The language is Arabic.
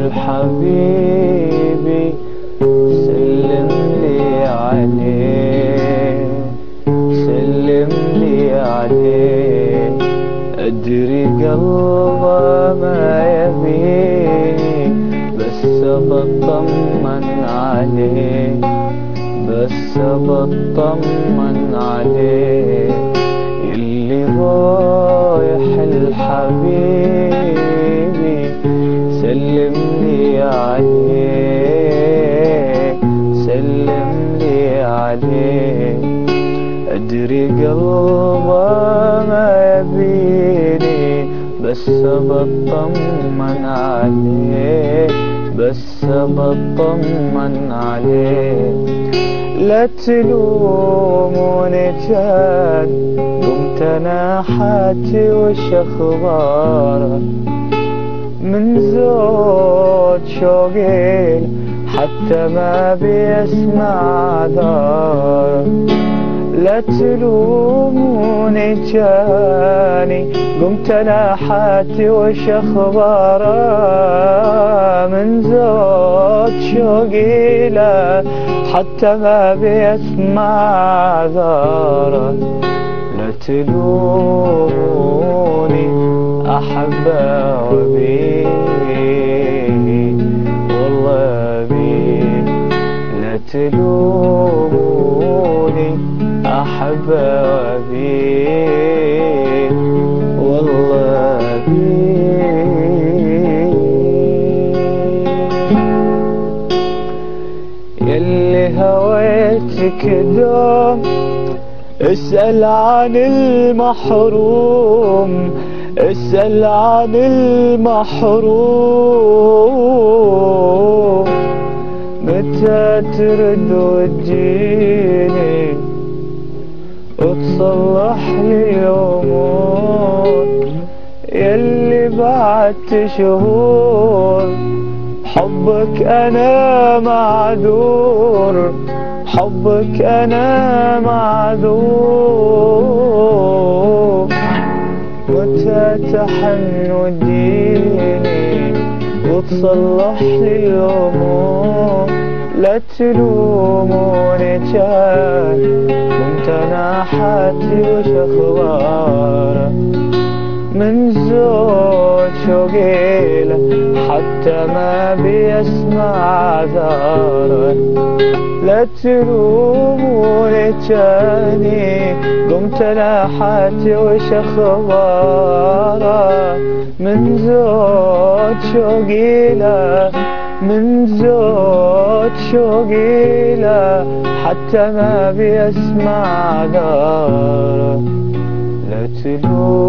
حبيبي سلم لي عليه، سلم لي عليه. أدري قلبه ما يبيني بس بطمن عليه، بس بطمن عليه. يلي رايح الحبيبي سلم لي عليه، سلم لي عليه. أدري قلبه ما يبيني بس بطمن عليه، بس بطمن عليه. لا تلوموني جاد قمت انا حاتي وش اخباره، من زود شوقي حتى ما بيسمع داره. لا تلوموني جاني قمت انا حاتي وش اخباره، من زود شوقي له حتى ما بيسمع ذاره. لا تلوموني احبه وابيه والله ابيه. لا تلوموني احبه وابيه والله ابيه. يلي هويتك دوم اسأل عن المحروم، اسأل عن المحروم. متى ترد وتجيني وتصلح لي الأمور، يلي بعدت شهور حبك أنا معذور، حبك أنا معذور. متى تحن وتجيني وتصلح لي الأمور. لا تلوموني جاي كنت أنا حاتي وش أخباره، من زود شوقي له حتى ما بيسمع ذاره. لا تلوموني جاني قمت انا حاتي وش اخباره، من زود شوقي له، من زود شوقي له حتى ما بيسمع داره. لا تلوموني